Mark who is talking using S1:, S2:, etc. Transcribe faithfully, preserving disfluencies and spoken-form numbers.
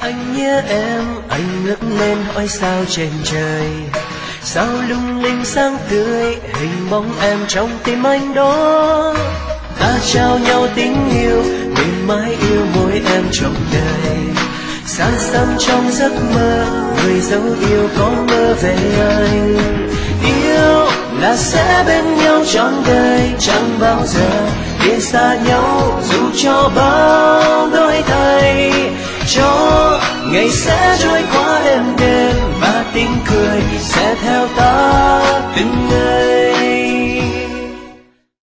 S1: Anh nhớ em, anh ngước lên hỏi sao trên trời, sao lung linh sáng tươi, hình bóng em trong tim anh đó. Ta trao nhau tình yêu, mỉm mãi yêu môi em trong đời. Xa xăm trong giấc mơ, người dấu yêu có mơ về anh. Yêu là sẽ bên nhau trọn đời, chẳng bao giờ chia xa nhau dù cho bao đổi thay. Cho ngày sẽ trôi qua êm đềm và tiếng cười sẽ theo ta từng ngày.